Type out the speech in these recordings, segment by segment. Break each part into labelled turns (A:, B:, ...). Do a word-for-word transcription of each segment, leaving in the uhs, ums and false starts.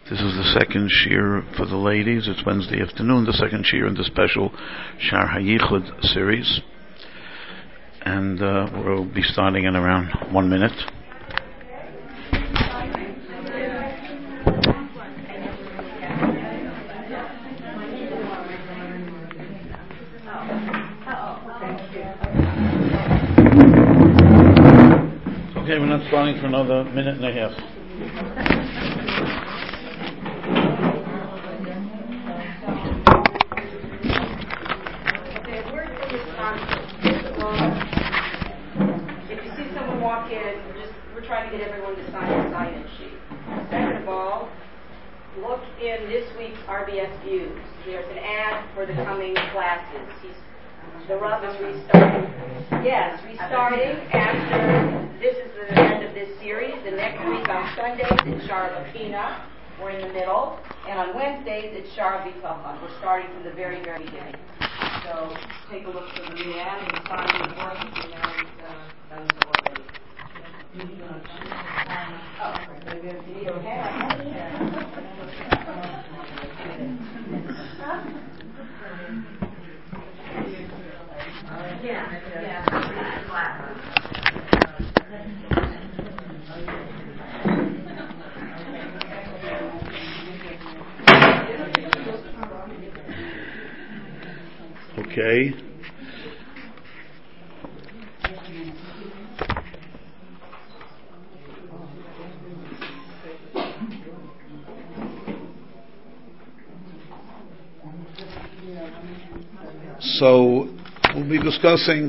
A: This is the second shir for the ladies. It's Wednesday afternoon, the second shir in the special Shar HaYichud series. And uh, we'll be starting in around one minute. Okay, we're not starting for another minute and a half.
B: Try to get everyone to sign a sign-in sheet. Second of all, look in this week's R B S Views. There's an ad for the coming classes. He's, the Rav is restarting. Yes, restarting after this is the end of this series. The next week on Sundays it's Shar B'China. We're in the middle, and on Wednesdays it's Shar B'Tachon. We're starting from the very, very beginning. So take a look for the new ad and sign the board if you haven't uh, done so already. Oh, maybe if you need a hand. Yeah, yeah.
A: Okay. So, we'll be discussing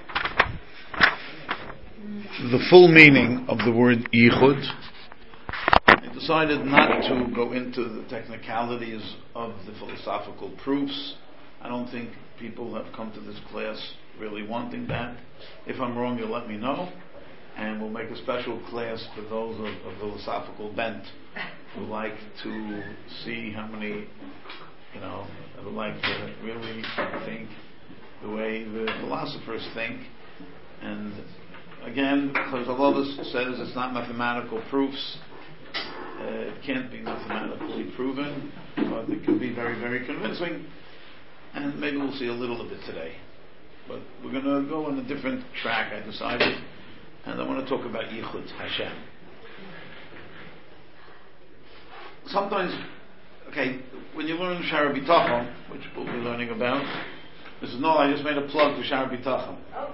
A: the full meaning of the word Yichud. I decided not to go into the technicalities of the philosophical proofs. I don't think people have come to this class really wanting that. If I'm wrong, you'll let me know. And we'll make a special class for those of, of philosophical bent who like to see how many You know, I would like to really think the way the philosophers think. And again, because although this says it's not mathematical proofs, uh, it can't be mathematically proven, but it can be very, very convincing. And maybe we'll see a little of it today. But we're going to go on a different track, I decided. And I want to talk about Yichud Hashem. Sometimes Okay, when you learn Shar B'Tachon, which we'll be learning about, this is no, I just made a plug for Shar B'Tachon.
B: Oh,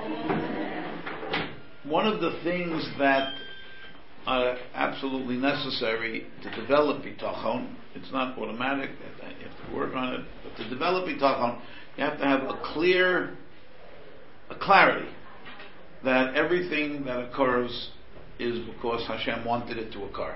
B: good.
A: One of the things that are absolutely necessary to develop B'Tachon, it's not automatic, you have to work on it, but to develop B'Tachon, you have to have a clear, a clarity that everything that occurs is because Hashem wanted it to occur.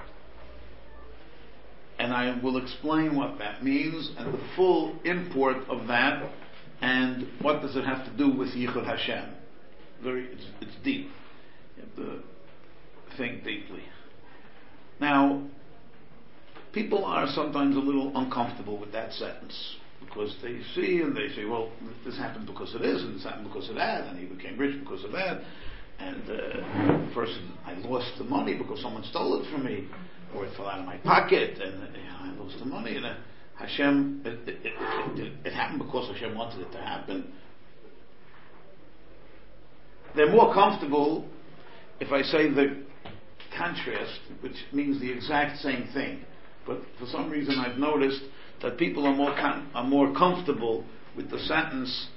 A: And I will explain what that means and the full import of that, and what does it have to do with Yichud Hashem. Very, it's, it's deep. You have to think deeply. Now, people are sometimes a little uncomfortable with that sentence because they see and they say, well, this happened because of this, and this happened because of that, and he became rich because of that, and uh, first I lost the money because someone stole it from me, or it fell out of my pocket, and you know, I lost the money, and uh, Hashem, it, it, it, it, it happened because Hashem wanted it to happen. They're more comfortable if I say the contrast, which means the exact same thing. But for some reason I've noticed that people are more com- are more comfortable with the sentence,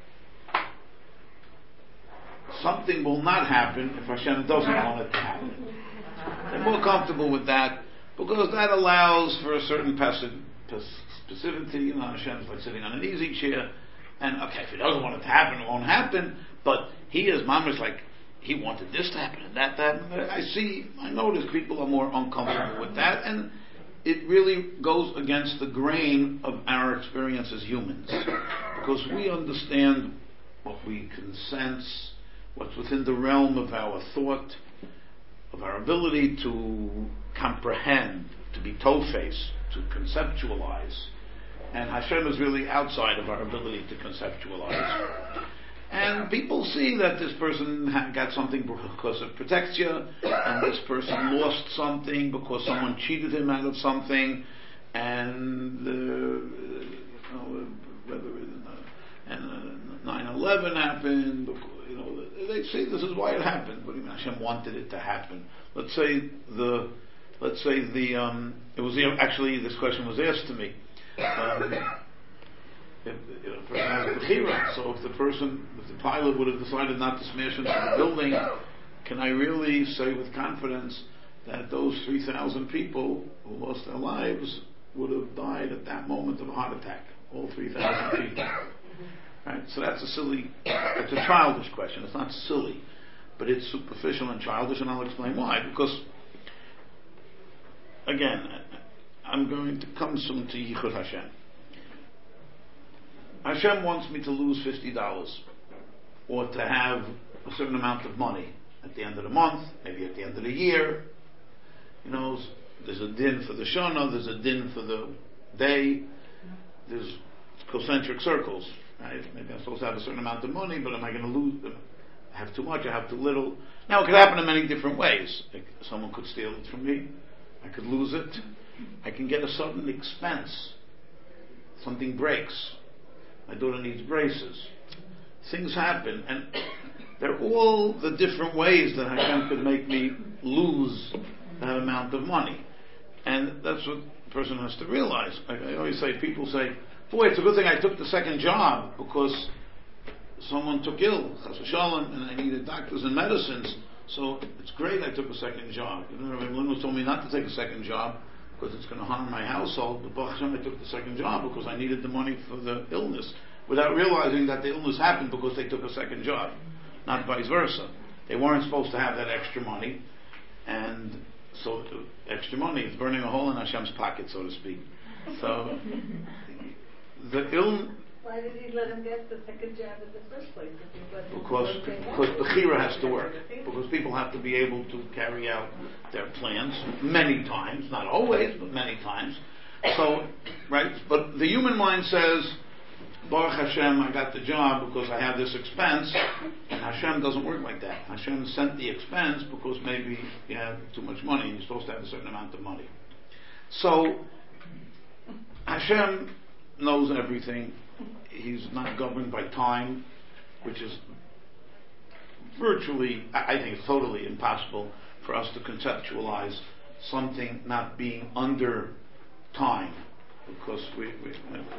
A: something will not happen if Hashem doesn't want it to happen. They're more comfortable with that because that allows for a certain passive, specificity. You know, Hashem's like sitting on an easy chair, and okay, if He doesn't want it to happen, it won't happen. But He is mamash like He wanted this to happen and that to happen. I see, I notice people are more uncomfortable with that, and it really goes against the grain of our experience as humans, because we understand what we can sense, what's within the realm of our thought, of our ability to comprehend, to be tofes, to conceptualize. And Hashem is really outside of our ability to conceptualize. And people see that this person ha- got something because of protectia, and this person lost something because someone cheated him out of something, and uh, you know, whether uh, and uh, nine eleven happened. Because, you know, they say this is why it happened, but Hashem wanted it to happen. Let's say the, let's say the, um, it was actually this question was asked to me. Um, If, you know, a person has a bechira, so if the person, if the pilot would have decided not to smash into the building, can I really say with confidence that those three thousand people who lost their lives would have died at that moment of a heart attack? All three thousand people. Right? So that's a silly, it's a childish question. It's not silly, but it's superficial and childish, and I'll explain why. Because, again, I'm going to come soon to Yichud Hashem. Hashem wants me to lose fifty dollars, or to have a certain amount of money at the end of the month, maybe at the end of the year. You know, there's a din for the shana, there's a din for the day, there's concentric circles, right? Maybe I'm supposed to have a certain amount of money, but am I going to lose? I have too much, I have too little. Now, it could happen in many different ways. Like, someone could steal it from me, I could lose it, I can get a sudden expense, something breaks. My daughter needs braces. Things happen, and they're all the different ways that Hashem could make me lose that amount of money. And that's what the person has to realize. I, I always say, people say, boy, it's a good thing I took the second job because someone took ill, chas v'shalom, and I needed doctors and medicines. So it's great I took a second job. You know, Rabbi Lindner told me not to take a second job because it's going to harm my household, but Baruch Hashem, I took the second job because I needed the money for the illness, without realizing that the illness happened because they took a second job, not vice versa. They weren't supposed to have that extra money, and so extra money is burning a hole in Hashem's pocket, so to speak. So the ill.
C: Why did he let him get the second job in the first place?
A: Because because Bechira has to work. Because people have to be able to carry out their plans many times, not always, but many times. So, right? But the human mind says, Baruch Hashem, I got the job because I have this expense. And Hashem doesn't work like that. Hashem sent the expense because maybe you have too much money and you're supposed to have a certain amount of money. So, Hashem knows everything. He's not governed by time, which is virtually, I think it's totally impossible for us to conceptualize something not being under time, because we, we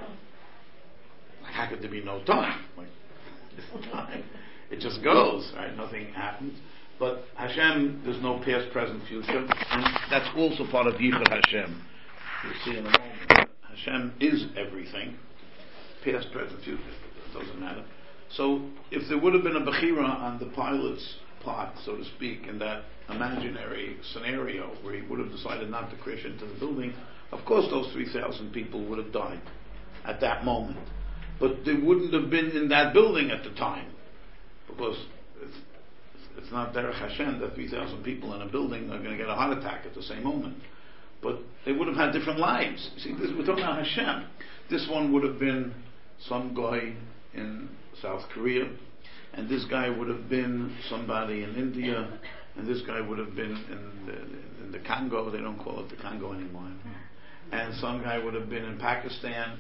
A: how could there be no time? Like, it's time. It just goes, right? Nothing happens. But Hashem, there's no past, present, future, and that's also part of Yichud Hashem. You'll see in a moment. Hashem is everything. Past, present, future, it doesn't matter. So, if there would have been a Bechira on the pilot's part, so to speak, in that imaginary scenario where he would have decided not to crash into the building, of course those three thousand people would have died at that moment. But they wouldn't have been in that building at the time, because it's, it's not Derech Hashem that three thousand people in a building are going to get a heart attack at the same moment. But they would have had different lives. See, this, we're talking about Hashem. This one would have been some guy in South Korea, and this guy would have been somebody in India, and this guy would have been in the, in the Congo. They don't call it the Congo anymore. And some guy would have been in Pakistan.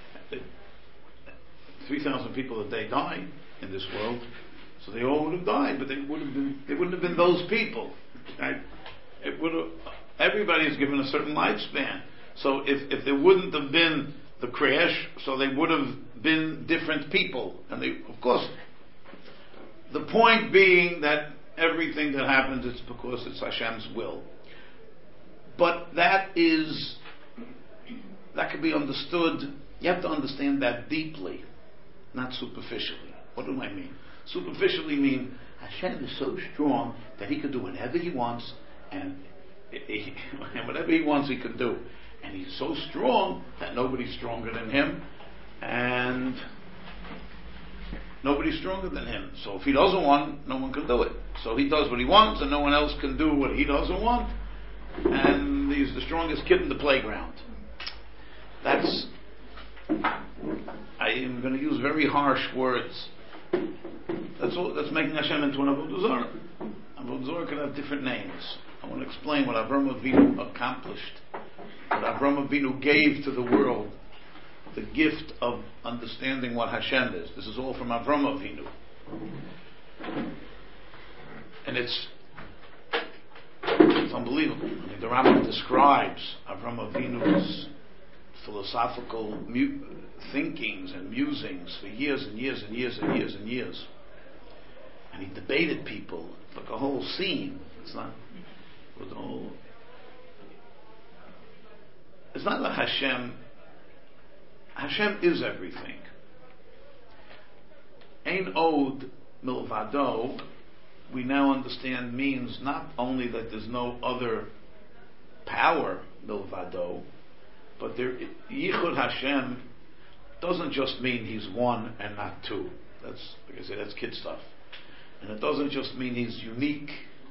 A: Three thousand people a day die in this world, so they all would have died, but they would have been. They wouldn't have been those people. Right? It would have. Everybody is given a certain lifespan. So if if there wouldn't have been the crash, so they would have been different people. And they, of course, the point being that everything that happens, it's because it's Hashem's will. But that is, that can be understood, you have to understand that deeply, not superficially. What do I mean? Superficially mean, Hashem is so strong that he can do whatever he wants, and, he, and whatever he wants he can do. And he's so strong that nobody's stronger than him, and nobody's stronger than him. So if he doesn't want, no one can do it. So he does what he wants, and no one else can do what he doesn't want, and he's the strongest kid in the playground. That's, I am going to use very harsh words, That's all. That's making Hashem into an Avodah Zarah. Avodah Zarah can have different names. I want to explain what Avraham Avinu accomplished, what Avraham Avinu gave to the world, the gift of understanding what Hashem is. This is all from Avraham Avinu, and it's it's unbelievable. I mean, the Rambam describes Avraham Avinu's philosophical mu- thinkings and musings for years and years and years and years and years. And he debated people. It's like a whole scene. It's not. It was a whole. It's not like Hashem. Hashem is everything. Ein od milvado, we now understand, means not only that there's no other power milvado, but there, Yichud Hashem doesn't just mean He's one and not two. That's, like I say, that's kid stuff. And it doesn't just mean He's unique.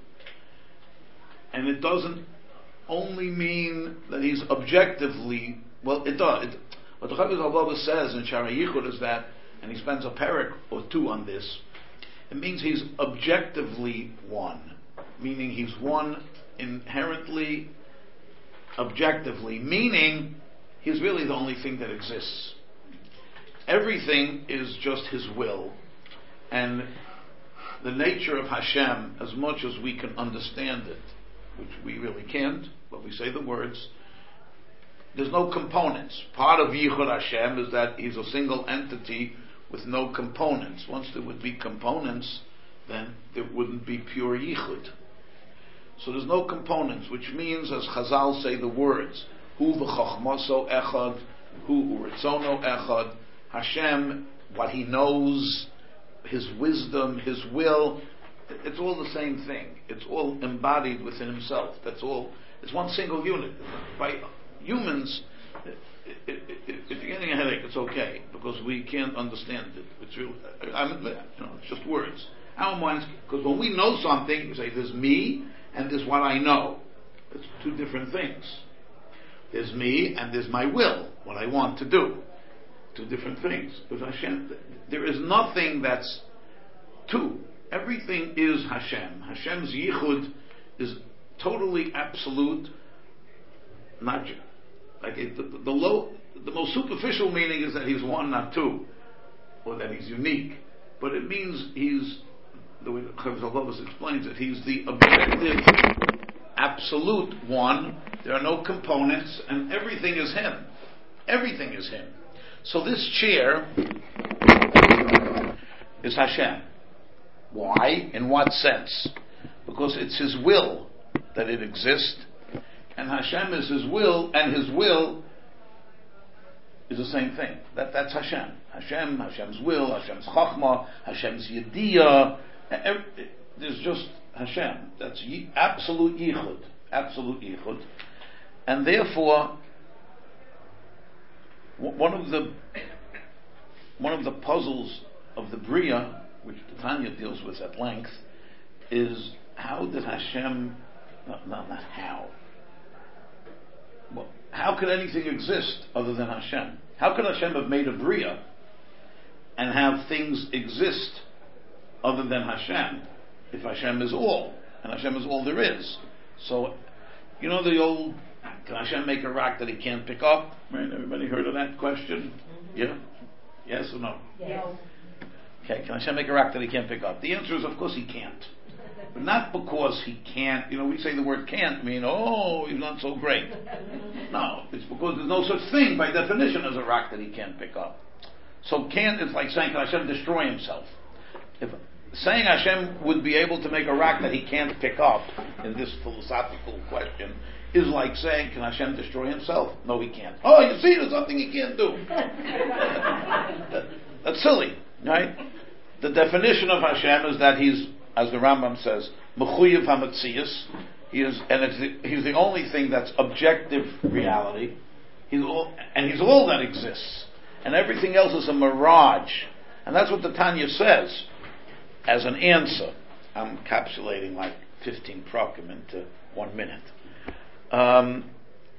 A: And it doesn't only mean that He's objectively, well, it does. It, what the Chavez Al-Baba says in Shara Yichud is that, and he spends a parak or two on this, it means He's objectively one, meaning He's one inherently, objectively, meaning He's really the only thing that exists. Everything is just His will, and the nature of Hashem, as much as we can understand it, which we really can't, but we say the words, there's no components. Part of Yichud Hashem is that He's a single entity with no components. Once there would be components, then there wouldn't be pure Yichud. So there's no components, which means, as Chazal say the words, Hu v'chochmaso echad, Hu uritzono echad, Hashem, what He knows, His wisdom, His will, it's all the same thing. It's all embodied within Himself. That's all. It's one single unit. By humans, if you're getting a headache, it's okay, because we can't understand it. It's real. I'm, you know, it's just words. Our minds, because when we know something, we say, there's me, and there's what I know. It's two different things. There's me, and there's my will, what I want to do. Two different things. Because Hashem, there is nothing that's two. Everything is Hashem. Hashem's yichud is totally absolute. Not like it, the, the low, the most superficial meaning is that He's one, not two, or that He's unique. But it means He's, the way Chavez Al-Bavas explains it, He's the objective, absolute one. There are no components, and everything is Him. Everything is Him. So this chair is Hashem. Why? In what sense? Because it's His will that it exists, and Hashem is His will, and His will is the same thing. That that's Hashem. Hashem, Hashem's will, Hashem's chachma, Hashem's yediyah. There's just Hashem. That's absolute yichud, absolute yichud, and therefore, one of the one of the puzzles of the Bria, which the Tanya deals with at length, is how did Hashem, no, no, not how, well, how could anything exist other than Hashem? How could Hashem have made a Bria and have things exist other than Hashem if Hashem is all, and Hashem is all there is? So, you know the old, can Hashem make a rock that He can't pick up? Right? Everybody heard of that question? Yeah? Yes or no?
B: Yes.
A: Okay, can Hashem make a rock that He can't pick up? The answer is, of course He can't. But not because He can't, you know, we say the word can't mean, oh, He's not so great. No, it's because there's no such thing by definition as a rock that He can't pick up. So can't is like saying, can Hashem destroy Himself? If saying Hashem would be able to make a rock that He can't pick up in this philosophical question is like saying, can Hashem destroy Himself? No, He can't. Oh, you see, there's something He can't do. that, that's silly, right? The definition of Hashem is that He's, as the Rambam says, mechuyev hametzius. He is, and it's the, He's the only thing that's objective reality. He's all, and He's all that exists, and everything else is a mirage. And that's what the Tanya says as an answer. I'm encapsulating like fifteen prakim into one minute. Um,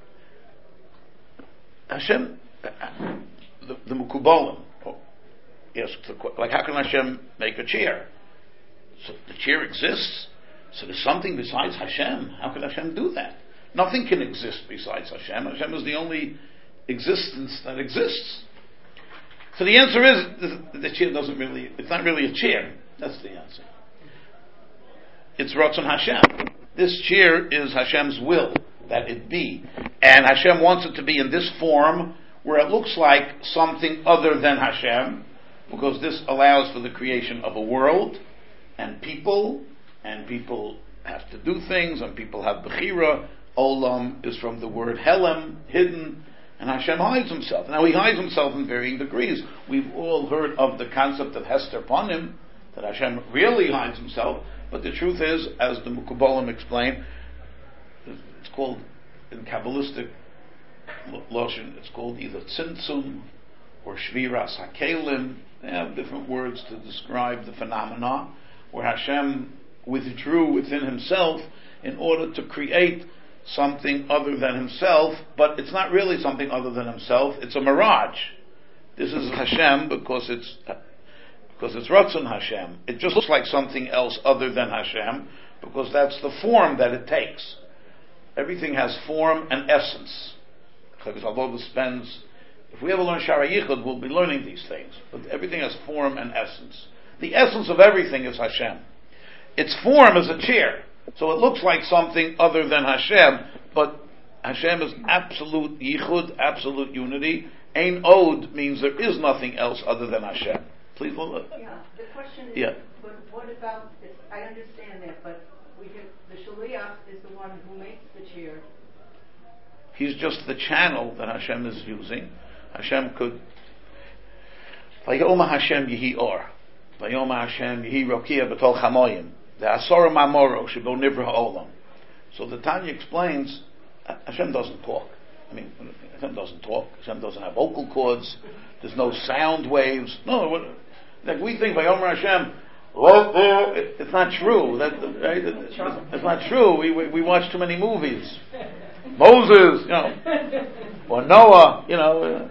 A: Hashem, the, the Mukubalim, asks the question, like, how can Hashem make a chair? So the chair exists. So there's something besides Hashem. How can Hashem do that? Nothing can exist besides Hashem. Hashem is the only existence that exists. So the answer is, the chair doesn't really, it's not really a chair. That's the answer. It's Ratzon Hashem. This chair is Hashem's will that it be. And Hashem wants it to be in this form where it looks like something other than Hashem, because this allows for the creation of a world and people, and people have to do things, and people have Bechira. Olam is from the word Helem, hidden, and Hashem hides himself. Now he hides himself in varying degrees. We've all heard of the concept of Hester Panim, that Hashem really hides himself, but the truth is, as the Mukubalim explain, it's called, in Kabbalistic Loshen, it's called either Tzimtzum or Shviras HaKelim. They have different words to describe the phenomena, where Hashem withdrew within himself in order to create something other than himself, but it's not really something other than himself, it's a mirage. This is Hashem because it's because it's Ratzon Hashem. It just looks like something else other than Hashem, because that's the form that it takes. Everything has form and essence. Because although spends, if we ever learn Shara Yichud, we'll be learning these things. But everything has form and essence. The essence of everything is Hashem. Its form is a chair. So it looks like something other than Hashem, but Hashem is absolute Yichud, absolute unity. Ein Od means there is nothing else other than Hashem. Please, well,
C: yeah, the question is,
A: yeah.
C: But what about this? I understand that, but we have, the Shaliach is the one who makes the chair.
A: He's just the channel that Hashem is using. Hashem could. Vayoma Hashem Yehi Or. Vayoma Hashem Yehi Rokia B'tol Chamoyim. The Asora Mamoro Shebo Nivra Olam. So the Tanya explains, Hashem doesn't talk. I mean, Hashem doesn't talk. Hashem doesn't have vocal cords. There's no sound waves. No, what, like we think Vayomer Hashem, it's not true. That, right? It's not true. We, we we watch too many movies. Moses, you know, or Noah, you know.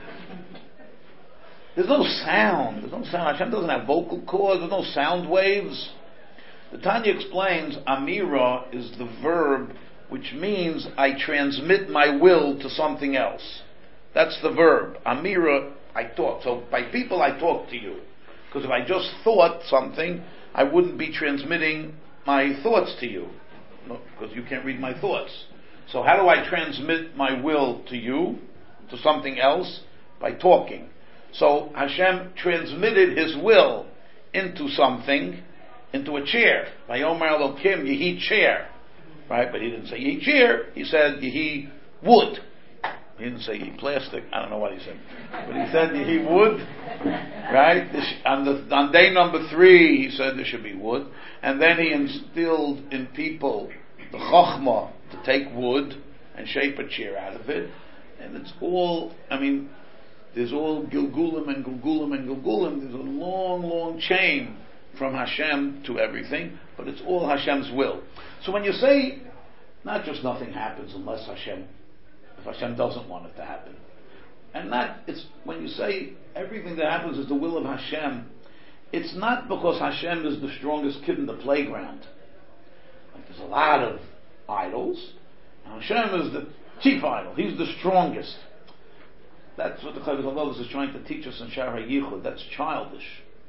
A: There's no sound. There's no sound. Hashem doesn't have vocal cords. There's no sound waves. The Tanya explains, Amira is the verb which means I transmit my will to something else. That's the verb. Amira, I talk. So by people, I talk to you. Because if I just thought something, I wouldn't be transmitting my thoughts to you. No, because you can't read my thoughts. So how do I transmit my will to you, to something else? By talking. So Hashem transmitted His will into something, into a chair. Vayomer Elokim Yehi chair. Right? But He didn't say Yehi chair. He said Yehi wood. He didn't say Yehi plastic. I don't know what He said. But He said Yehi wood. Right? This, on, the, on day number three, He said there should be wood. And then He instilled in people the chokhmah to take wood and shape a chair out of it. And it's all, I mean, there's all Gilgulim and Gilgulim and Gilgulim. There's a long, long chain from Hashem to everything, but it's all Hashem's will. So when you say, not just nothing happens unless Hashem, if Hashem doesn't want it to happen, and not, it's, when you say everything that happens is the will of Hashem, it's not because Hashem is the strongest kid in the playground. Like there's a lot of idols, and Hashem is the chief idol. He's the strongest. That's what the Chovos HaLevavos is trying to teach us in Shara Yichud. That's childish.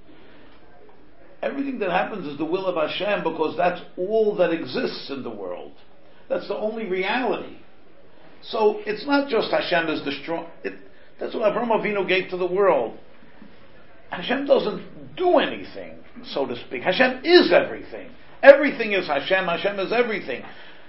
A: Everything that happens is the will of Hashem because that's all that exists in the world. That's the only reality. So it's not just Hashem is the strong. It, that's what Avraham Avinu gave to the world. Hashem doesn't do anything, so to speak. Hashem is everything. Everything is Hashem. Hashem is everything.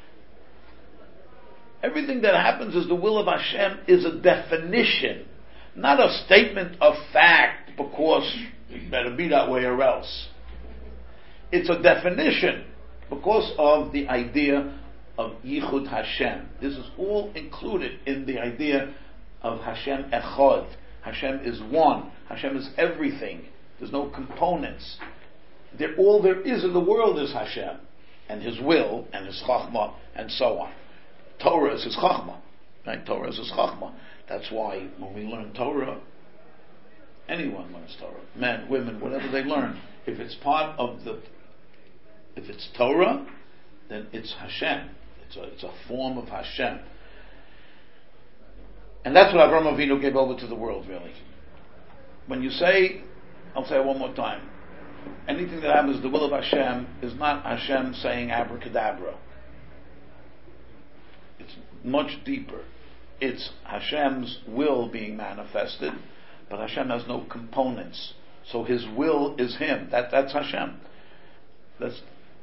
A: Everything that happens is the will of Hashem is a definition, not a statement of fact because it better be that way or else. It's a definition because of the idea of Yichud Hashem. This is all included in the idea of Hashem Echad. Hashem is one. Hashem is everything. There's no components. They're, all there is in the world is Hashem and His will and His Chachma and so on. Torah is His Chachma. Right? Torah is His Chachma. That's why when we learn Torah, Anyone learns Torah. Men, women, whatever they learn. If it's part of the, if it's Torah, then it's Hashem. It's a, it's a form of Hashem. And that's what Avraham Avinu gave over to the world, really. When you say, I'll say it one more time, anything that happens, the will of Hashem, is not Hashem saying abracadabra. It's much deeper. It's Hashem's will being manifested, but Hashem has no components. So His will is Him. That, that's Hashem. That's,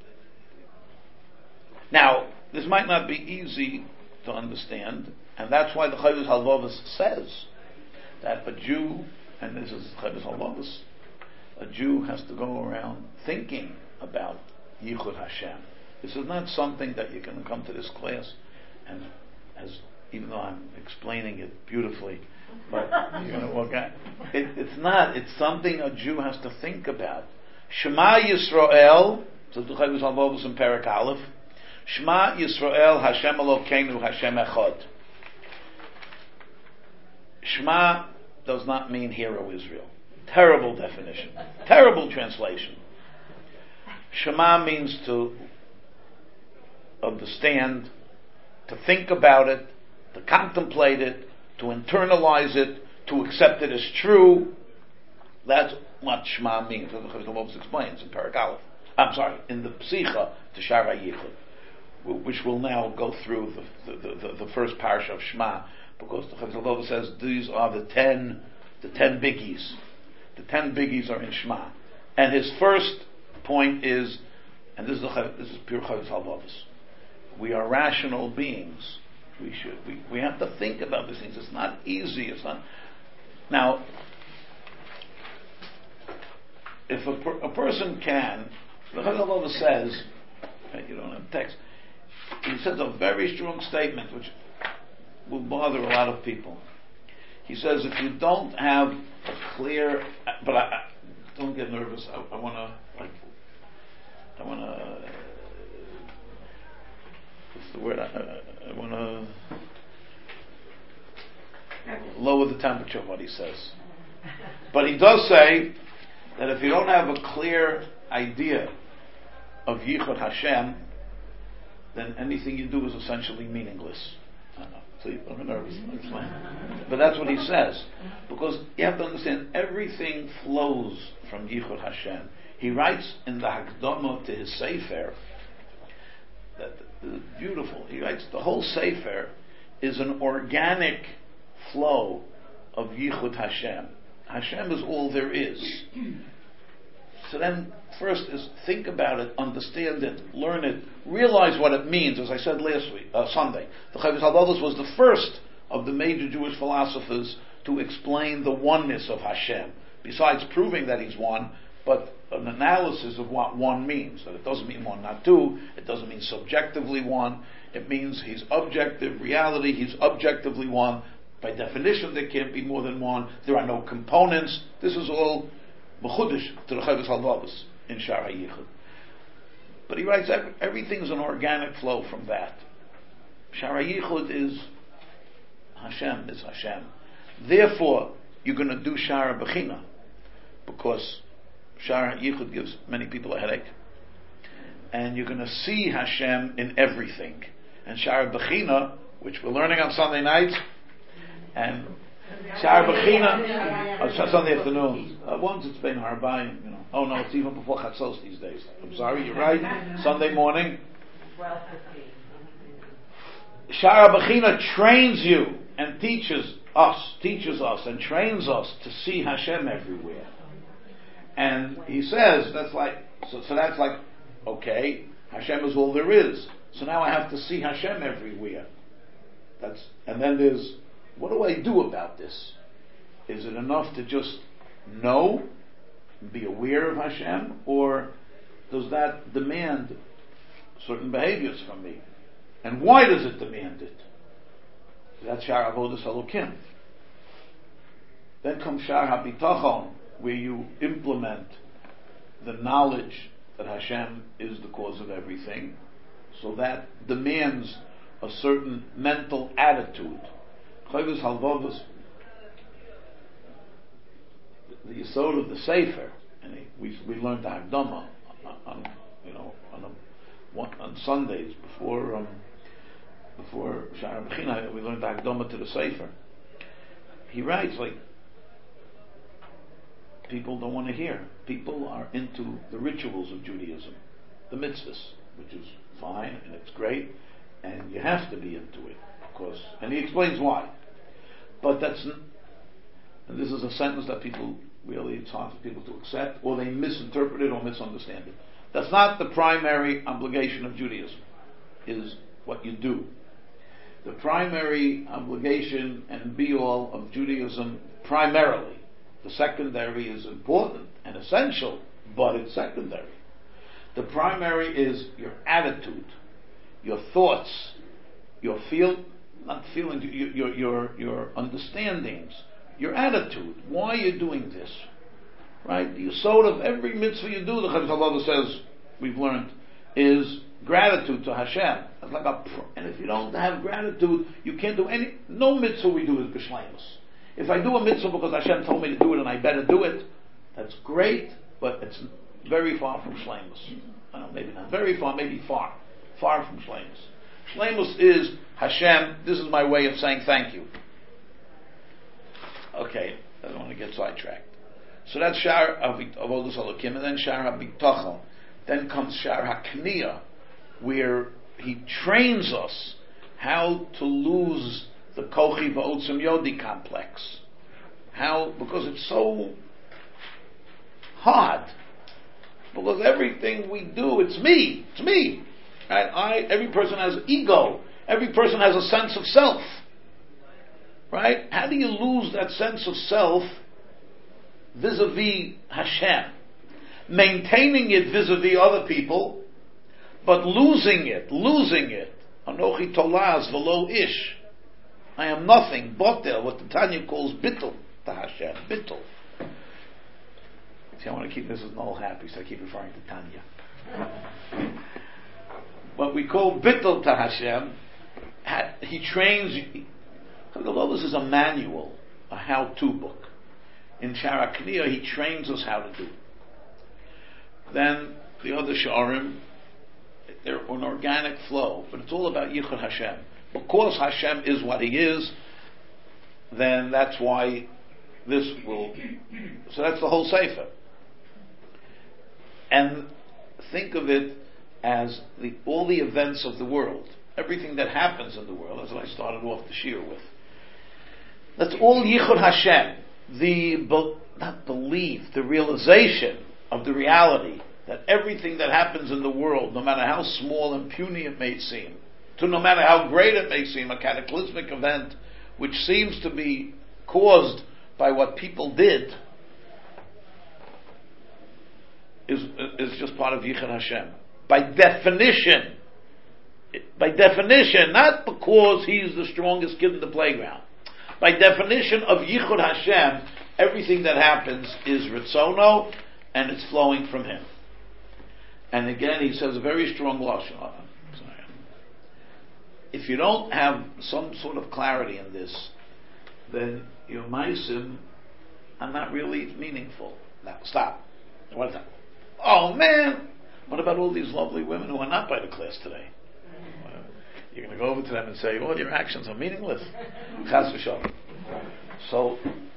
A: now, this might not be easy to understand, and that's why the Chovos Halevovos says that a Jew, and this is Chovos Halevovos, a Jew has to go around thinking about Yichud Hashem. This is not something that you can come to this class and, as even though I'm explaining it beautifully, but you're going to walk out. It, it's not. It's something a Jew has to think about. Shema Yisrael, so the Chovos Halevovos in Perek Aleph. Shema Yisrael, Hashem Elokeinu, Hashem Echad. Shema does not mean Hear, O Israel. Terrible definition. Terrible translation. Shema means to understand, to think about it, to contemplate it, to internalize it, to accept it as true. That's what Shema means. That's what the Chovos Halevovos explains in Perek Aleph. I'm sorry, in the Psicha to Shara Yichud, which will now go through the, the, the, the first parsha of Shema, because the Chovos Halevovos says these are the ten, the ten biggies. The ten biggies are in Shema, and his first point is, and this is the, this is pure Chovos Halevovos. We are rational beings. We should. We, we have to think about these things. It's not easy. It's not. Now, if a, per, a person can, the Chovos Halevovos says, you don't have text. He says a very strong statement, which will bother a lot of people. He says, if you don't have a clear, but I, I don't get nervous. I, I want to, like, I want to. What's the word? I, I, I want to lower the temperature of what he says. But he does say that if you don't have a clear idea of Yichud Hashem, then anything you do is essentially meaningless. I don't know. So I'm nervous. But that's what he says. Because you have to understand, everything flows from Yichud Hashem. He writes in the Hakdama to his Sefer, that is beautiful. He writes the whole Sefer is an organic flow of Yichud Hashem. Hashem is all there is. So then, first is think about it, understand it, learn it, realize what it means. As I said last week, uh, Sunday, the Chovos Halevovos was the first of the major Jewish philosophers to explain the oneness of Hashem. Besides proving that He's one, but an analysis of what one means. That it doesn't mean one, not two. It doesn't mean subjectively one. It means He's objective reality. He's objectively one. By definition, there can't be more than one. There are no components. This is all B'chudish to the Chovos Halevovos in Shara Yichud. But he writes, every, everything's an organic flow from that. Shara Yichud is Hashem, is Hashem. Therefore, you're going to do Shara Bechina, because Shara Yichud gives many people a headache. And you're going to see Hashem in everything. And Shara Bechina, which we're learning on Sunday nights, and Shara Bechina, uh, Sunday afternoon. Uh, once it's been Harbayim, you know. Oh no, it's even before Chatzos these days. I'm sorry, you're right. Sunday morning. Shara Bechina trains you and teaches us, teaches us and trains us to see Hashem everywhere. And he says that's like so. So that's like okay, Hashem is all there is. So now I have to see Hashem everywhere. That's and then there's. What do I do about this? Is it enough to just know, be aware of Hashem, or does that demand certain behaviors from me? And why does it demand it? That's Shar Avodas Elokim. Then comes Shar HaBitachon, where you implement the knowledge that Hashem is the cause of everything. So that demands a certain mental attitude. Chovos Halevovos, the Yisod of the Sefer, and he, we we learned the Hagdama on, on you know on a, one, on Sundays before um, before Shara Bechina, we learned the Hagdama to the Sefer. He writes like people don't want to hear. People are into the rituals of Judaism, the mitzvahs, which is fine and it's great, and you have to be into it, of course. And he explains why. But that's, and this is a sentence that people really, it's hard for people to accept, or they misinterpret it or misunderstand it. That's not the primary obligation of Judaism, is what you do. The primary obligation and be-all of Judaism, primarily, the secondary is important and essential, but it's secondary. The primary is your attitude, your thoughts, your feel, not feelings, your, your, your, your understandings, your attitude. Why are you doing this? Right? The yesod of every mitzvah you do, the Chofetz Halevavos says, we've learned, is gratitude to Hashem. It's like a, and if you don't have gratitude, you can't do any, no mitzvah we do is b'shleimus. If I do a mitzvah because Hashem told me to do it and I better do it, that's great, but it's very far from shleimus. I don't know, maybe not very far, maybe far. Far from shleimus. Shleimus is, Hashem, this is my way of saying thank you. Okay, I don't want to get sidetracked. So that's Shar Avodas Elokim, and then Shar HaBitachon. Then comes Shar HaKniyah, where he trains us how to lose the Kochi V'Otzim Yodi complex. How, because it's so hard. Because everything we do, it's me. It's me. Right? I, every person has ego. Every person has a sense of self. Right? How do you lose that sense of self vis-a-vis Hashem? Maintaining it vis-a-vis other people, but losing it, losing it. Anochi tolaz v'lo ish. I am nothing, botel, what the Tanya calls bittul to Hashem. Bittul. See, I want to keep Missus Knoll happy, so I keep referring to Tanya. What we call bittul to Hashem, he trains, this is a manual, a how-to book. In Shar HaKniyah, he trains us how to do it. Then the other Sharim, they're an organic flow, but it's all about Yichud Hashem. Because Hashem is what He is, then that's why this will. So that's the whole Sefer. And think of it as the, all the events of the world, everything that happens in the world. That's what I started off the shir with. That's all Yichud Hashem. The not belief, the realization of the reality that everything that happens in the world, no matter how small and puny it may seem, to no matter how great it may seem, a cataclysmic event which seems to be caused by what people did, is is just part of Yichud Hashem. By definition. By definition, not because he's the strongest kid in the playground. By definition of Yichud Hashem, everything that happens is Ritzono, and it's flowing from him. And again, he says a very strong lashon. If you don't have some sort of clarity in this, then your maisim are not really meaningful. Now, stop. What is that? Oh man, what about all these lovely women who are not by the class today? You're going to go over to them and say, "Well, your actions are meaningless." Chas v'shalom. So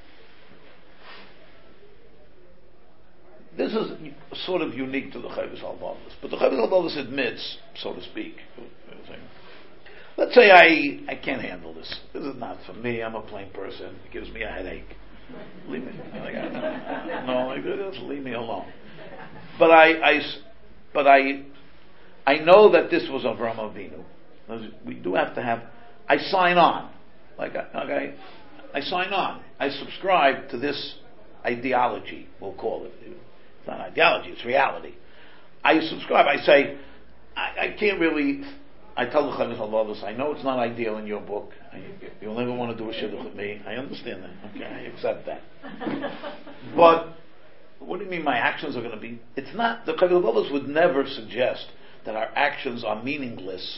A: this is sort of unique to the Chovevos Halevavos, but the Chovevos Halevavos admits, so to speak. Let's say I, I can't handle this. This is not for me. I'm a plain person. It gives me a headache. Leave me. Like, no, like, just leave me alone. But I, I, but I, I know that this was Avraham Avinu. We do have to have. I sign on. Like, okay, I sign on. I subscribe to this ideology. We'll call it. It's not ideology. It's reality. I subscribe. I say, I, I can't really. I tell the Chovevos Halevavos, I know it's not ideal in your book. I, you'll never want to do a shidduch with me. I understand that. Okay, I accept that. But what do you mean my actions are going to be? It's not. The Chovevos Halevavos would never suggest that our actions are meaningless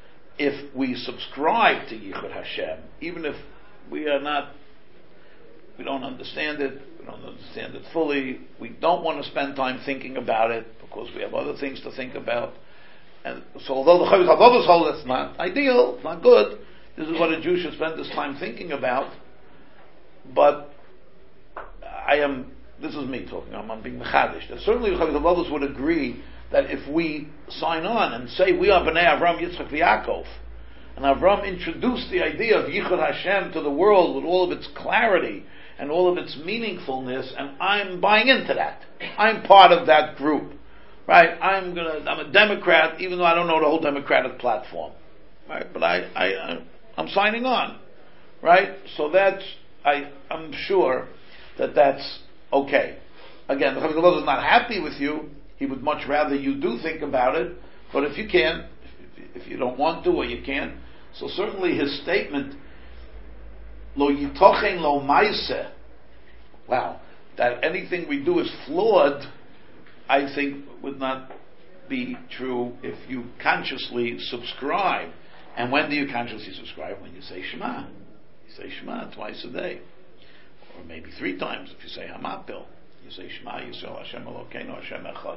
A: if we subscribe to Yichud Hashem, even if we are not we don't understand it, we don't understand it fully, we don't want to spend time thinking about it because we have other things to think about. And so although the Chavis HaLvavos hold that's not ideal, it's not good, this is what a Jew should spend his time thinking about, but I am, this is me talking, I'm, I'm being mechadish. That certainly the Chavis HaLvavos would agree that if we sign on and say we are Bnei Avram, Yitzchak, Yaakov, and Avram introduced the idea of Yichud Hashem to the world with all of its clarity and all of its meaningfulness, and I'm buying into that. I'm part of that group, right? I'm gonna, I'm a Democrat, even though I don't know the whole Democratic platform, right? But I, I, I'm signing on, right? So that's, I, I'm sure that that's okay. Again, the Chavis HaLvavos is not happy with you. He would much rather you do think about it, but if you can, if you don't want to or you can't, so certainly his statement, lo yitochen lo maiseh, wow, that anything we do is flawed, I think would not be true if you consciously subscribe. And when do you consciously subscribe? When you say Shema. You say Shema twice a day. Or maybe three times if you say Hamapil. You say Shema Yisrael Hashem Elokeinu Hashem Echad.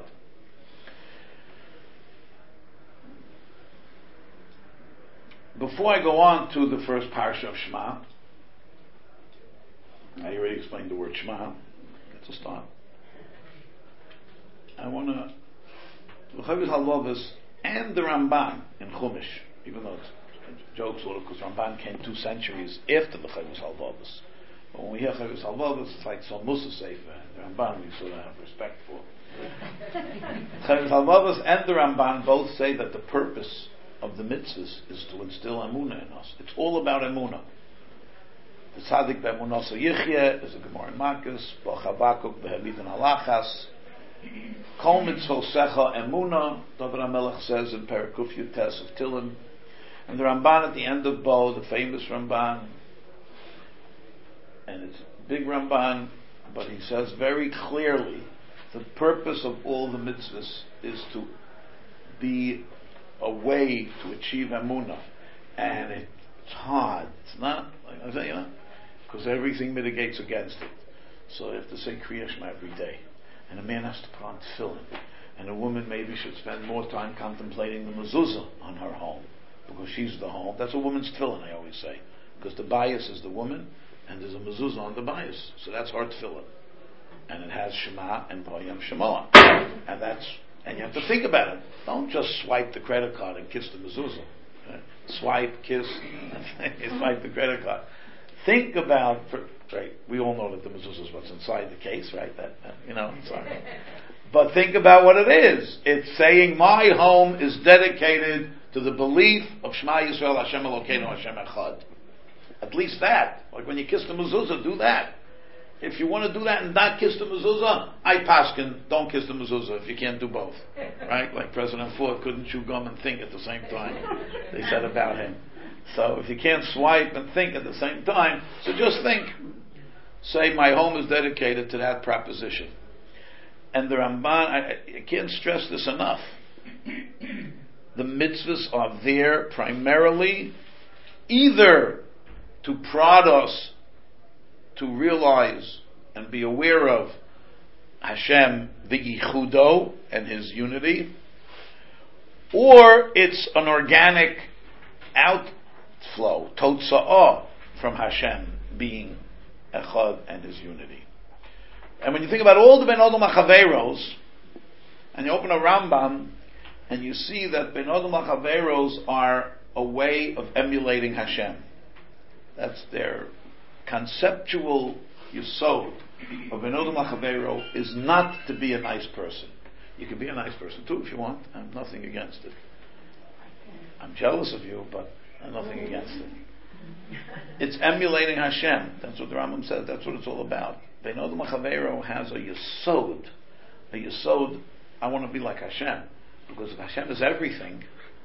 A: Before I go on to the first parsha of Shema, I already explained the word Shema. Let's start. I want to, the Chavis HaLvavos and the Ramban in Chumash, even though it's a joke sort of, because Ramban came two centuries after the Chavis HaLvavos. But when we hear Chavis HaLvavos, it's like some Musa Sefer. The Ramban we sort of have respect for. Chavis HaLvavos and the Ramban both say that the purpose of the mitzvahs is to instill emunah in us. It's all about emunah. The tzaddik be'emunah so yichye is a Gemara in Makos, Bo Chavakuk be'helidin halachas. Kol mitzvosecha emunah, David HaMelech says in Perakuf Yutes of Tilim. And the Ramban at the end of Bo, the famous Ramban, and it's a big Ramban, but he says very clearly the purpose of all the mitzvahs is to be a way to achieve emunah, and it's hard. It's not like I say, you know, because everything mitigates against it. So you have to say Kriya Shema every day, and a man has to put on tefillin, and a woman maybe should spend more time contemplating the mezuzah on her home because she's the home. That's a woman's tefillin, I always say, because the bias is the woman, and there's a mezuzah on the bias, so that's her tefillin, and it has Shema and Vayam Shemoah, and that's. And you have to think about it. Don't just swipe the credit card and kiss the mezuzah. Right? Swipe, kiss, swipe the credit card. Think about, right? We all know that the mezuzah is what's inside the case, right? That, that you know, sorry. But think about what it is. It's saying my home is dedicated to the belief of Shema Yisrael Hashem Elokeinu Hashem Echad. At least that. Like when you kiss the mezuzah, do that. If you want to do that and not kiss the mezuzah, I paskin, don't kiss the mezuzah if you can't do both. Right? Like President Ford couldn't chew gum and think at the same time. They said about him. So if you can't swipe and think at the same time, so just think. Say, my home is dedicated to that proposition. And the Ramban, I, I can't stress this enough. The mitzvahs are there primarily either to prod us to realize and be aware of Hashem v'yichudo and His unity, or it's an organic outflow, totza'ah, from Hashem being echad and His unity. And when you think about all the Ben Odom HaChaveros, and you open a Rambam, and you see that Ben Odom HaChaveros are a way of emulating Hashem. That's their conceptual yesod of Ben Odom HaChavero is not to be a nice person. You can be a nice person too if you want. I have nothing against it. I'm jealous of you, but I have nothing against it. It's emulating Hashem. That's what the Rambam says. That's what it's all about. Ben Odom HaChavero has a yesod. A yesod, I want to be like Hashem. Because if Hashem is everything,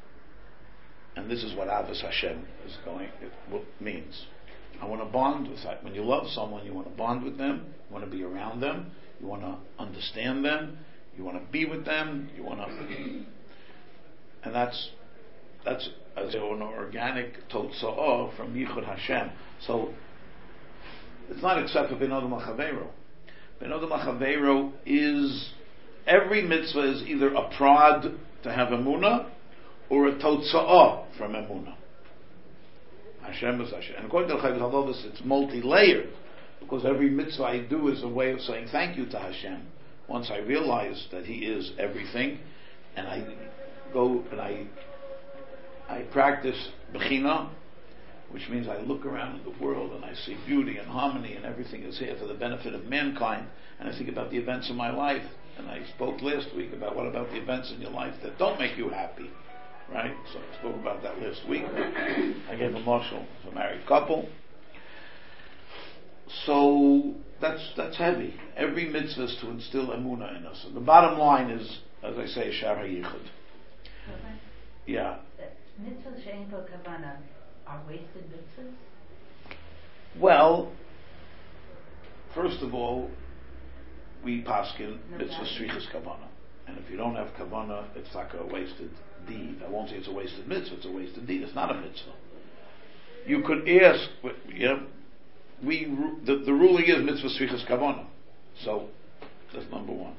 A: and this is what Avos Hashem is going, it means. I want to bond with that. When you love someone, you want to bond with them, you want to be around them, you want to understand them, you want to be with them, you want to, and that's that's as an organic totza'ah from Yichud Hashem. So it's not except for Ben Adam HaChavero. Ben Adam HaChavero is, every mitzvah is either a prod to have emunah, or a totza'ah from emunah. Hashem is Hashem. And according to the Chovos HaLevavos, it's multi-layered, because every mitzvah I do is a way of saying thank you to Hashem. Once I realize that He is everything, and I go and I I practice Bechina, which means I look around in the world and I see beauty and harmony and everything is here for the benefit of mankind, and I think about the events of my life. And I spoke last week about what about the events in your life that don't make you happy, right? So I spoke about that last week. I gave a marshal to a married couple. So that's that's heavy. Every mitzvah is to instill emunah in us. And the bottom line is, as I say, Shar HaYichud. Yeah.
D: Mitzvahs she'ein bo kavana are wasted mitzvahs?
A: Well, first of all, we paskin mitzvah strichas kavana, and if you don't have kavana, it's like a wasted deed. I won't say it's a wasted mitzvah; it's a wasted deed. It's not a mitzvah. You could ask, you know, we the, the ruling is mitzvah strichas kavana, so that's number one.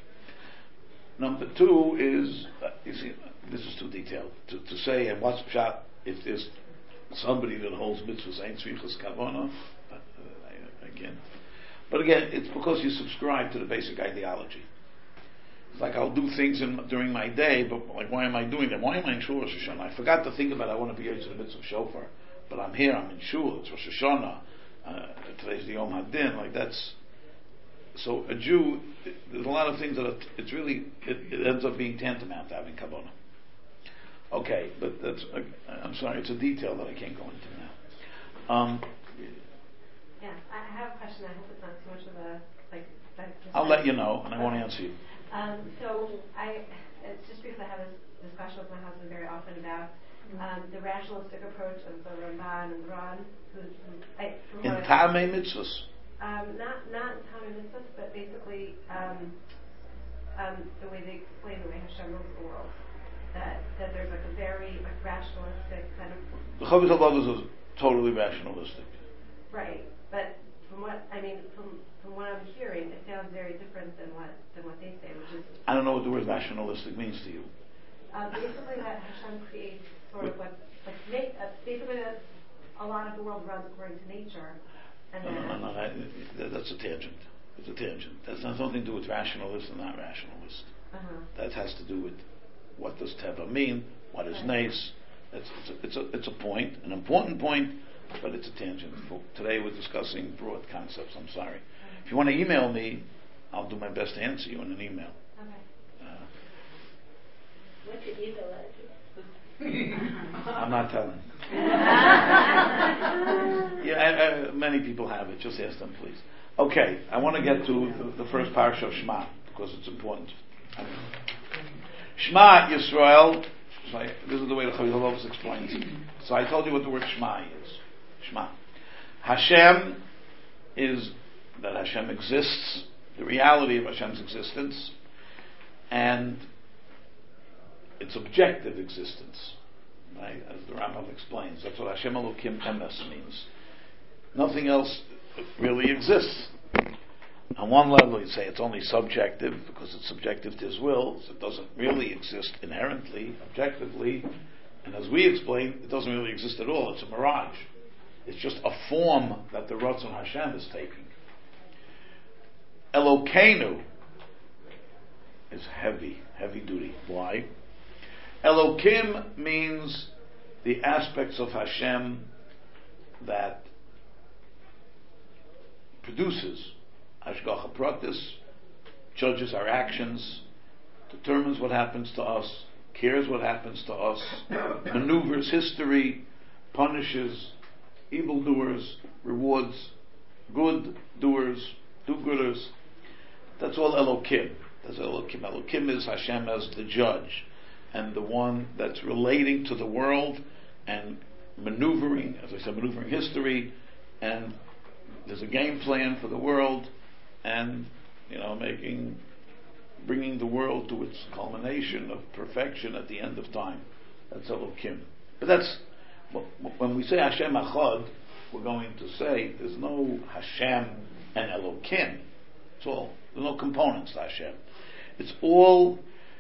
A: Number two is, uh, you see, this is too detailed to, to say. And what's pshat if there's somebody that holds mitzvahs ain't tzrichas kavana? Uh, again, but again, it's because you subscribe to the basic ideology. It's like I'll do things in, during my day, but like, why am I doing them? Why am I in shul Rosh Hashanah? I forgot to think about I want to be able to the mitzvah shofar, but I'm here. I'm in shul. It's Rosh Hashanah. Uh, today's the Yom Hadin. Like that's. So a Jew, there's a lot of things that are, it's really, it, it ends up being tantamount to having kavanah. Okay, but that's, uh, I'm sorry, it's a detail that I can't go into now. Um,
E: yeah, I have a question. I hope it's not too much of a, like, that just
A: I'll let you know, and I won't answer you.
E: Um, so I, it's just because I have this discussion with my husband very often about um, the rationalistic approach of the Ramban and the Ran, who, who I, from
A: in
E: what
A: Tamei mitzvahs.
E: Um, not not Tommy Mitzvahs, but basically um, um, the way they explain the way Hashem rules the world. That that there's like a very like rationalistic kind of.
A: The Chovos HaLevavos is totally rationalistic.
E: Right, but from what I mean, from from what I'm hearing, it sounds very different than what than what they say, which is.
A: I don't know what the word rationalistic means to you.
E: Uh, basically, that Hashem creates sort of what like make, uh, basically that a lot of the world runs according to nature.
A: No, no, no, no, I, that's a tangent. It's a tangent. That's not something to do with rationalist and not rationalist.
E: Uh-huh.
A: That has to do with what does teva mean, what is
E: right.
A: nace. It's, it's, a, it's, a, it's a point, an important point, but it's a tangent. For today we're discussing broad concepts. I'm sorry.
E: Okay.
A: If you want to email me, I'll do my best to answer you in an email.
E: Okay.
A: Uh,
D: What's your email address?
A: I'm not telling. yeah, I, I, many people have it. Just ask them, please. Okay, I want to get to the, the first parasha of Shema because it's important. I mean, Shema Yisrael. So I, this is the way the Chovos HaLevavos explains it. So I told you what the word Shema is. Shema. Hashem is that Hashem exists, the reality of Hashem's existence, and its objective existence, right? As the Rambam explains, that's what Hashem Elokim Emes means. Nothing else really exists. On one level, you say it's only subjective because it's subjective to His will, so it doesn't really exist inherently, objectively. And as we explained, it doesn't really exist at all. It's a mirage. It's just a form that the Ratzon Hashem is taking. Elokeinu is heavy, heavy duty. Why? Elokim means the aspects of Hashem that produces Hashgacha Pratis, judges our actions, determines what happens to us, cares what happens to us, maneuvers history, punishes evildoers, rewards good doers, do-gooders. That's all Elokim. That's Elokim. Elokim is Hashem as the judge and the one that's relating to the world and maneuvering, as I said, maneuvering history, and there's a game plan for the world, and you know, making, bringing the world to its culmination of perfection at the end of time. That's Elokim. But that's when we say Hashem Echad, we're going to say, there's no Hashem and Elokim. It's all, there's no components to Hashem. It's all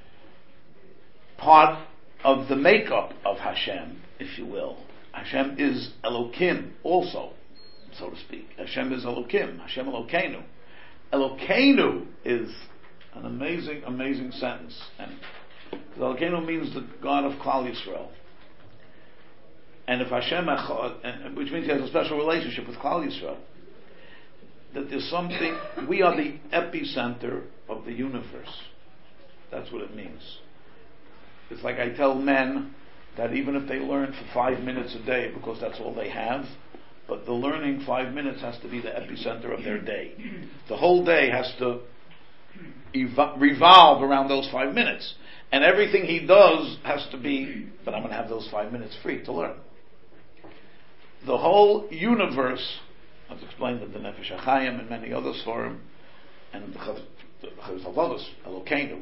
A: part of the makeup of Hashem, if you will. Hashem is Elokim also, so to speak. Hashem is Elokim. Hashem Elokeinu. Elokeinu is an amazing, amazing sentence. And Elokeinu means the God of Klal Yisrael. And if Hashem Echad, which means he has a special relationship with Klal Yisrael, that there's something, we are the epicenter of the universe. That's what it means. It's like I tell men that even if they learn for five minutes a day, because that's all they have, but the learning five minutes has to be the epicenter of their day. The whole day has to ev- revolve around those five minutes. And everything he does has to be, but I'm going to have those five minutes free to learn. The whole universe, as explained in the Nefesh HaChaim and many others for him, and the Chavos HaVodos, Elokeinu,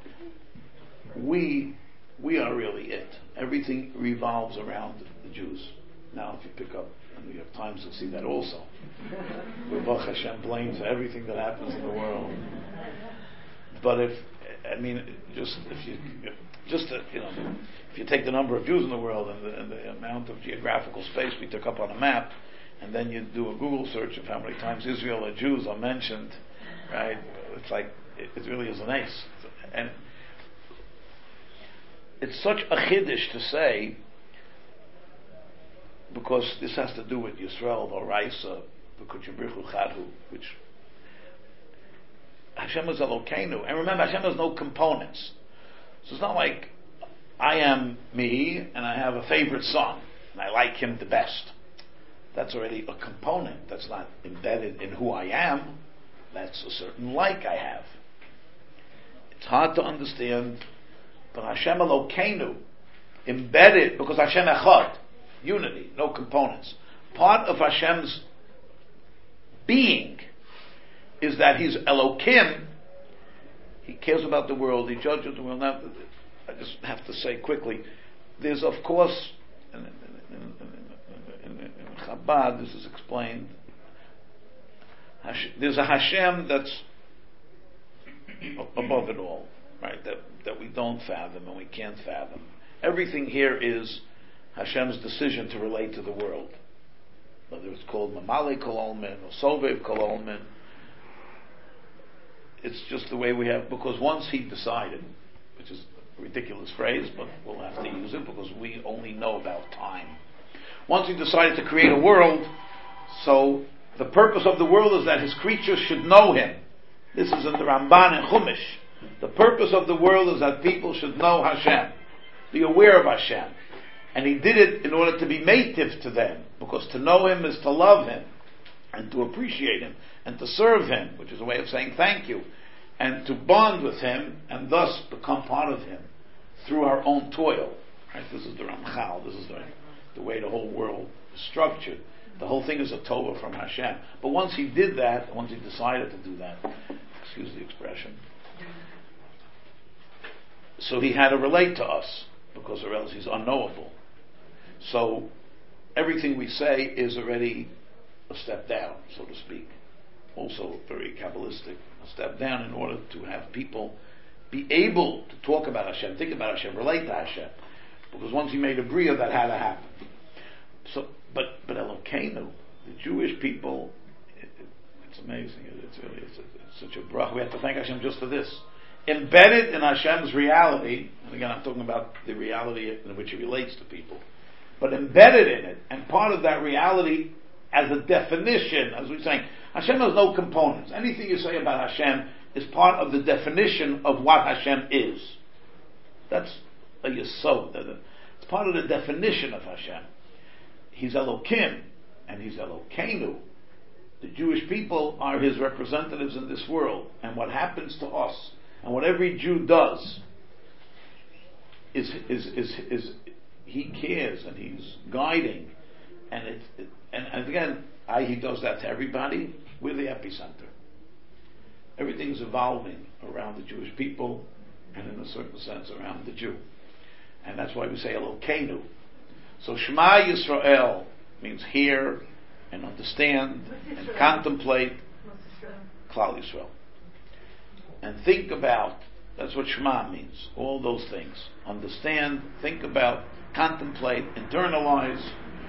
A: we we are really it. Everything revolves around the Jews. Now, if you pick up, and we have times to see that also, Baruch Hashem blames everything that happens in the world. But if, I mean, just if you, just to, you know, if you take the number of Jews in the world and the, and the amount of geographical space we took up on a map, and then you do a Google search of how many times Israel or Jews are mentioned, right? It's like it, it really is an ace, and it's such a chiddush to say, because this has to do with Yisrael V'Oraisa, V'Kutzimbrichu Chadhu, which Hashem is Elokeinu, and remember, Hashem has no components. So it's not like I am me and I have a favorite son and I like him the best. That's already a component. That's not embedded in who I am. That's a certain like I have. It's hard to understand, but Hashem Elokeinu, embedded, because Hashem Echad, unity, no components. Part of Hashem's being is that He's Elokim. He cares about the world. He judges the world. Now, I just have to say quickly, there's of course, in, in, in, in, in Chabad, this is explained, there's a Hashem that's above it all, right? That that we don't fathom and we can't fathom. Everything here is Hashem's decision to relate to the world, whether it's called Mamale Kol Olmen or Sovev Kol Olmen. It's just the way we have, because once He decided, which is a ridiculous phrase, but we'll have to use it because we only know about time. Once He decided to create a world, so the purpose of the world is that His creatures should know Him. This is in the Ramban and Chumash. The purpose of the world is that people should know Hashem, be aware of Hashem. And He did it in order to be native to them, because to know Him is to love Him, and to appreciate Him, and to serve Him, which is a way of saying thank you, and to bond with Him, and thus become part of Him through our own toil. Right? This is the Ramchal. This is the, the way the whole world is structured. The whole thing is a Torah from Hashem. But once He did that, once He decided to do that, excuse the expression, so He had to relate to us, because or else He's unknowable. So everything we say is already a step down, so to speak. Also very Kabbalistic, a step down in order to have people be able to talk about Hashem, think about Hashem, relate to Hashem. Because once He made a Bria, that had to happen. So, but but Elokeinu, the Jewish people, it, it, it's amazing. It, it's really it's, a, it's such a brach. We have to thank Hashem just for this. Embedded in Hashem's reality, and again I'm talking about the reality in which He relates to people, but embedded in it, and part of that reality as a definition, as we're saying, Hashem has no components. Anything you say about Hashem is part of the definition of what Hashem is. That's a yesod. It's part of the definition of Hashem. He's Elokim, and He's Elokeinu. The Jewish people are His representatives in this world, and what happens to us, and what every Jew does, is is is, is He cares, and He's guiding, and it, it and, and again, I, He does that to everybody. We're the epicenter. Everything's evolving around the Jewish people, and in a certain sense around the Jew. And that's why we say Elokeinu. So Shema Yisrael means hear and understand and contemplate Klal Yisrael. And think about, that's what Shema means, all those things. Understand, think about, contemplate, internalize.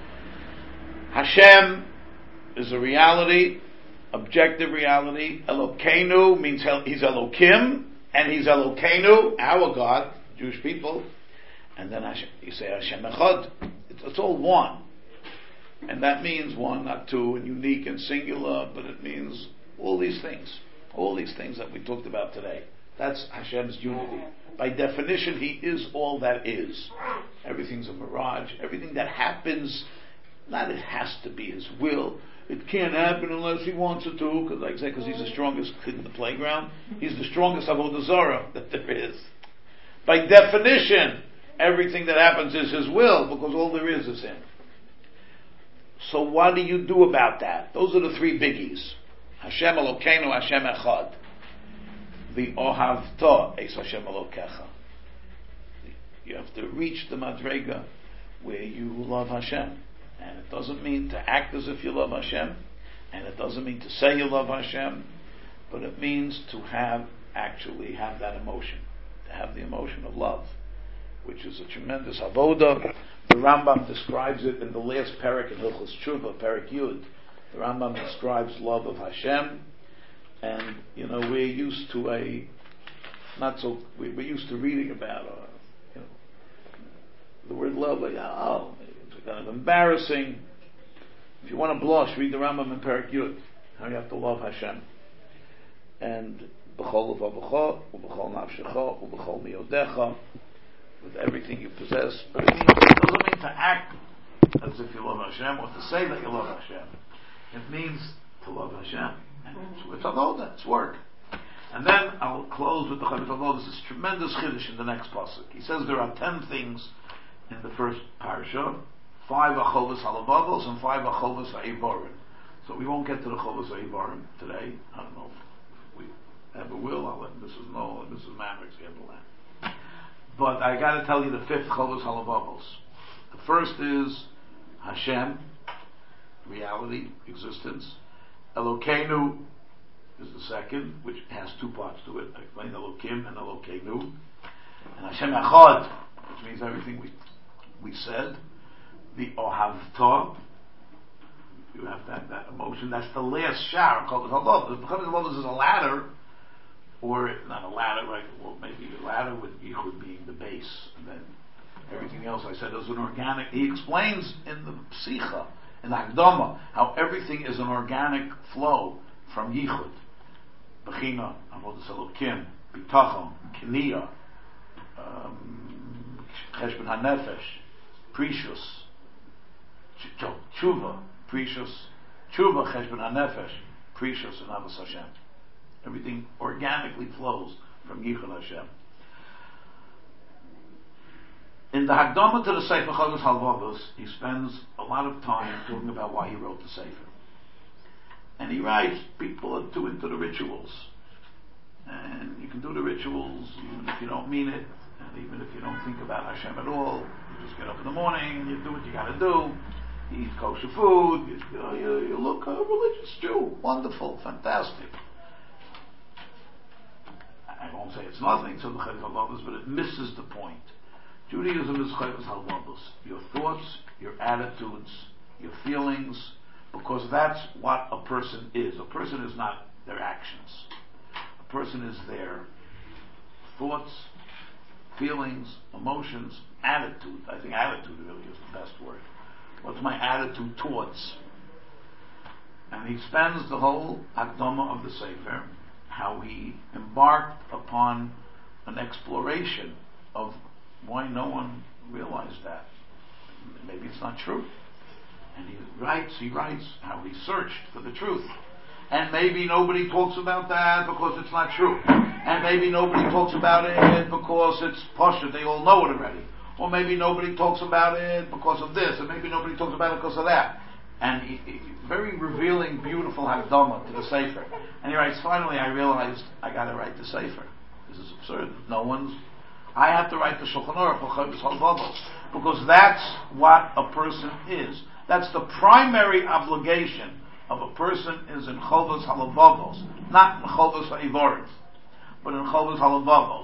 A: Hashem is a reality, objective reality. Elokeinu means he's Elokim, and he's Elokeinu, our God, Jewish people. And then Hashem, you say Hashem Echad. It's, it's all one. And that means one, not two, and unique and singular, but it means all these things. All these things that we talked about today. That's Hashem's unity. By definition, He is all that is. Everything's a mirage. Everything that happens, not it has to be His will. It can't happen unless He wants it to, because like I said, because He's the strongest kid in the playground. He's the strongest Avodah Zarah that there is. By definition, everything that happens is His will, because all there is is Him. So what do you do about that? Those are the three biggies. Hashem Elokeinu, Hashem Echad. The Ohavta es Hashem Elokecha. You have to reach the Madrega where you love Hashem. And it doesn't mean to act as if you love Hashem. And it doesn't mean to say you love Hashem. But it means to have, actually have that emotion. To have the emotion of love. Which is a tremendous avodah. The Rambam describes it in the last parak in Hilchos Tshuva, parak Yud. The Rambam describes love of Hashem, and you know we're used to a not so we, we're used to reading about uh, you know the word love. Like, oh, it's kind of embarrassing. If you want to blush, read the Rambam in parak Yud. How you have to love Hashem, and b'chol levavecha, u'b'chol nafshecha, u'b'chol miyodecha, with everything you possess. But it, means, it doesn't mean to act as if you love Hashem or to say that you love Hashem. It means to love Hashem. And it's, it's avodah, it's work. And then I'll close with the Chavis Avodah. This is tremendous chiddush in the next pasuk. He says there are ten things in the first parasha. Five are chovos halavavos and five are chovos ha'ivarim. So we won't get to the chovos ha'ivarim today. I don't know if we ever will. I'll let Missus know and Missus Maverick handle that. But I got to tell you the fifth chovos halavavos. The first is Hashem, reality, existence. Elokeinu is the second, which has two parts to it. I explained Elokim and Elokeinu. And Hashem Echad, which means everything we we said. The Ohavta, you have to have that emotion. That's the last shar of Chovos Halavavos. The Chovos Halavavos is a ladder, or not a ladder, right? Well, maybe a ladder with Yichud being the base, and then everything else I said is an organic. He explains in the Psicha, in the Hakdama, how everything is an organic flow from Yichud. Bechina, Avodas Elokim, Bitachon, Kiniya, Cheshbon HaNefesh, Precious, Tshuva, Precious, Tshuva, Cheshbon HaNefesh, Precious, and Avos Hashem. Everything organically flows from Yichud Hashem. In the Hakdama to the Sefer Chovos Halavavos, he spends a lot of time talking about why he wrote the Sefer. And he writes, people are too into the rituals. And you can do the rituals even if you don't mean it, and even if you don't think about Hashem at all. You just get up in the morning and you do what you got to do. You eat kosher food, you, you, know, you, you look a religious Jew. Wonderful, fantastic. I won't say it's nothing to the Chovos Halavavos, but it misses the point. Judaism is Chovos Halavavos. Your thoughts, your attitudes, your feelings, because that's what a person is. A person is not their actions. A person is their thoughts, feelings, emotions, attitude. I think attitude really is the best word. What's my attitude towards? And he spends the whole Hakdama of the Sefer, how he embarked upon an exploration of why no one realized that. Maybe it's not true. And he writes, he writes how he searched for the truth. And maybe nobody talks about that because it's not true. And maybe nobody talks about it because it's poshut, they all know it already. Or maybe nobody talks about it because of this, and maybe nobody talks about it because of that. And he, he, very revealing, beautiful Hakdama to the Sefer. And he writes, finally I realized I got to write the Sefer. This is absurd. No one's I have to write the Shulchan Aruch for Chovos Halavavos, because that's what a person is. That's the primary obligation of a person is in Chovos Halavavos, not in Chovos Ha'ivorim, but in Chovos Halavavos.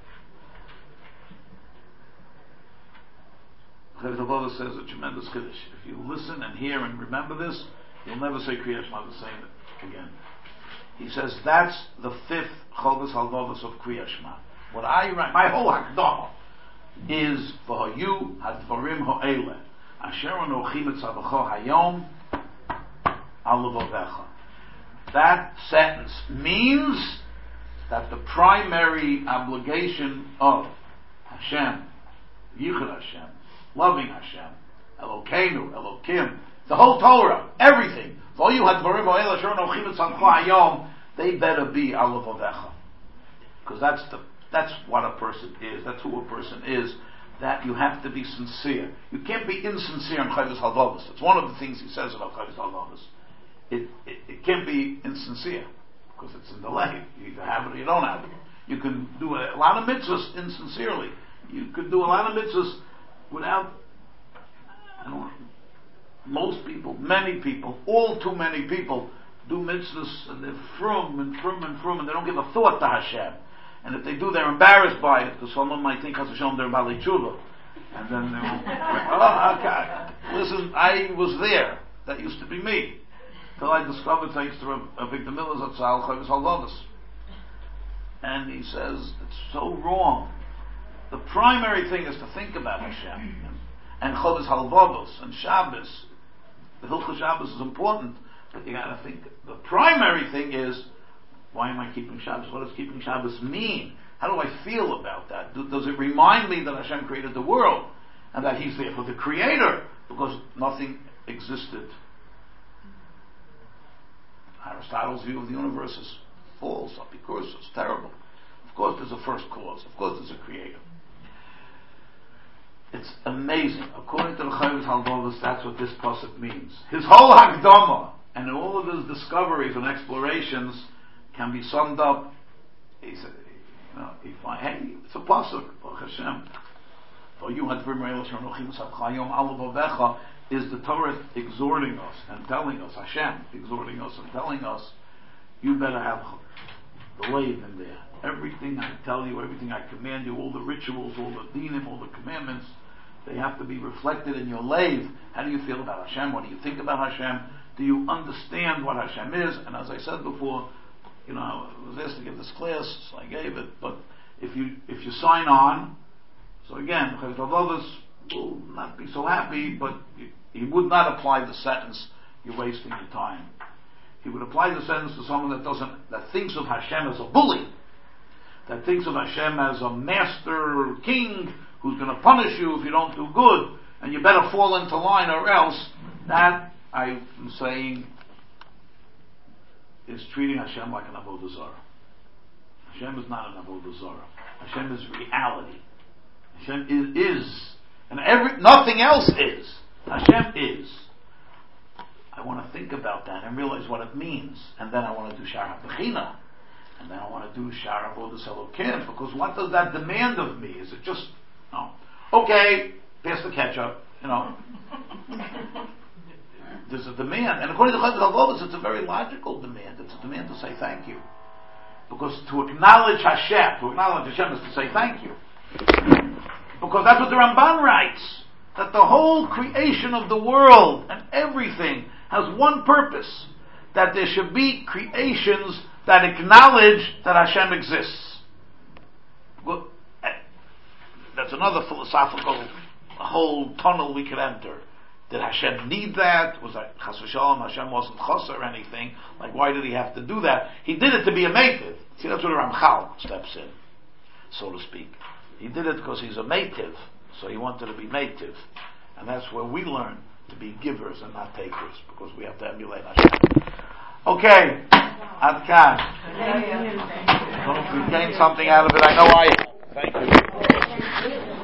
A: Chovos Halavavos says a tremendous chiddush. If you listen and hear and remember this, you'll never say Kriya Shema the same again. He says that's the fifth Chovos Halavavos of Kriya Shema. What I write, my whole Hakdama is for you Hadvarim Ho'ele Asher Anochi Mitzavacho Hayom Alavavecha. That sentence means that the primary obligation of Hashem, Yichud Hashem, loving Hashem, Elokeinu, Elokim, the whole Torah, everything, for you Hadvarim Ho'ele Asher Anochi Mitzavacho Hayom, they better be Alavavecha, because that's the That's what a person is. That's who a person is. That you have to be sincere. You can't be insincere in Chovos Halavavos. It's one of the things he says about Chovos Halavavos. It, it it can't be insincere because it's in delay. You either have it or you don't have it. You can do a, a lot of mitzvahs insincerely. You could do a lot of mitzvahs without. I don't know, most people, many people, all too many people do mitzvahs and they're frum and frum and frum and they don't give a thought to Hashem. And if they do, they're embarrassed by it, because someone might think, Hashem, they're Bali Tshuva. And then they will, oh, okay. Listen, I was there. That used to be me. Till I discovered, thanks to Avigdor Miller Zatzal, Chovos Halavavos. And he says, it's so wrong. The primary thing is to think about Hashem. And Chovos Halavavos, and Shabbos. The Hilchos Shabbos is important, but you gotta think, the primary thing is, why am I keeping Shabbos? What does keeping Shabbos mean? How do I feel about that? Do, does it remind me that Hashem created the world and that He's there for the Creator? Because nothing existed. Aristotle's view of the universe is false, because it's terrible. Of course there's a first cause. Of course there's a Creator. It's amazing. According to the Chovos Halavavos, that's what this pasuk means. His whole Hakdama and all of his discoveries and explorations can be summed up. He said, you know, he find, hey, it's a pasuk, Baruch Hashem. For you had is the Torah exhorting us and telling us, Hashem exhorting us and telling us, you better have the leiv in there. Everything I tell you, everything I command you, all the rituals, all the dinim, all the commandments, they have to be reflected in your leiv. How do you feel about Hashem? What do you think about Hashem? Do you understand what Hashem is? And as I said before, you know, I was asked to give this class, so I gave it. But if you if you sign on, so again, Chovos Halavavos will not be so happy, but he would not apply the sentence, "You're wasting your time." He would apply the sentence to someone that doesn't, that thinks of Hashem as a bully, that thinks of Hashem as a master king who's going to punish you if you don't do good, and you better fall into line or else. That I'm saying is treating Hashem like an Avodah Zarah. Hashem is not an Avodah Zarah. Hashem is reality. Hashem is, is. And every, nothing else is. Hashem is. I want to think about that and realize what it means. And then I want to do Shara Bechina. And then I want to do Shara Avodas Elokim. Because what does that demand of me? Is it just, no. Okay, pass the ketchup, you know. There's a demand, and according to Chovos Halavavos, it's a very logical demand. It's a demand to say thank you, because to acknowledge Hashem, to acknowledge Hashem is to say thank you, because that's what the Ramban writes, that the whole creation of the world and everything has one purpose, that there should be creations that acknowledge that Hashem exists. Well, that's another philosophical whole tunnel we could enter. Did Hashem need that? Was that Chas v'Shalom? Hashem wasn't chas or anything. Like, why did he have to do that? He did it to be a meitiv. See, that's where the Ramchal steps in, so to speak. He did it because he's a meitiv, so he wanted to be meitiv. And that's where we learn to be givers and not takers, because we have to emulate Hashem. Okay, Ad Kan. I hope you gained something out of it. I know I have. Thank you.